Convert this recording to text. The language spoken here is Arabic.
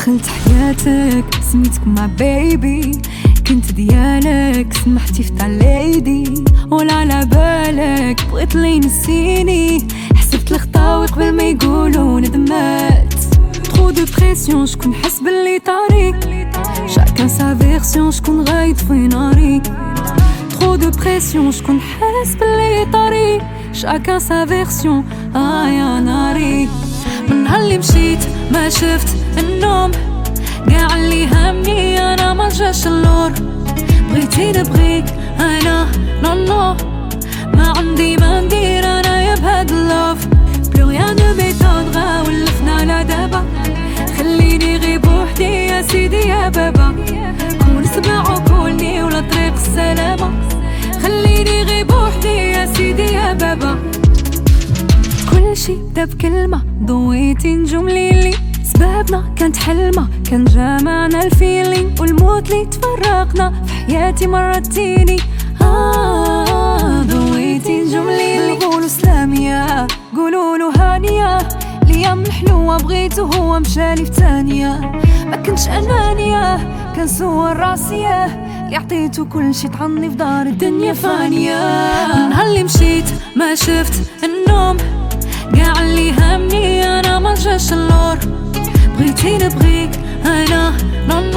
دخلت حياتك سميتك مع بيبي، كنت ديالك سمحتي في تعليدي، ولا على بالك بغيت لي ينسيني، حسبت الخطاوي قبل ما يقولوا ندمات. ترو دو بريسيون شكون حس باللي طريق، شاكان سا فيرسيون شكون غايد في ناري. ترو دو بريسيون شكون حس باللي طريق، شاكان سا فيرسيون يا ناري. من هاللي مشيت ما شفت النوم، قاع اللي همني انا ما جاش اللور. بغيتي نبغيك انا نو نو، ما عندي ما ندير انا بهاد اللوف. بلو ريان دو ميتودغا ولفنا لا دابا، خليني غير بوحدي يا سيدي يا بابا. كون سمع وكوني ولا طريق السلامة، خليني غير بوحدي يا سيدي يا بابا. كل شي بدا بكلمة ضويتي نجوم ليلي، سبابنا كانت حلمة كان جامعنا الفيلينغ، والموت لي تفرقنا في حياتي مرتيني. ضويتي نجوم ليلي. قولوا سلامية قولوا هانية، الأيام الحلوة بغيته هو مشالي في ثانية. ما كنتش أنانية كان سوى الراسية، اللي عطيته كل شي طعني في دار الدنيا فانية. من هاللي مشيت ما شفت النوم، قاع اللي همني انا ما جاش اللور. بغيتي نبغيك انا نو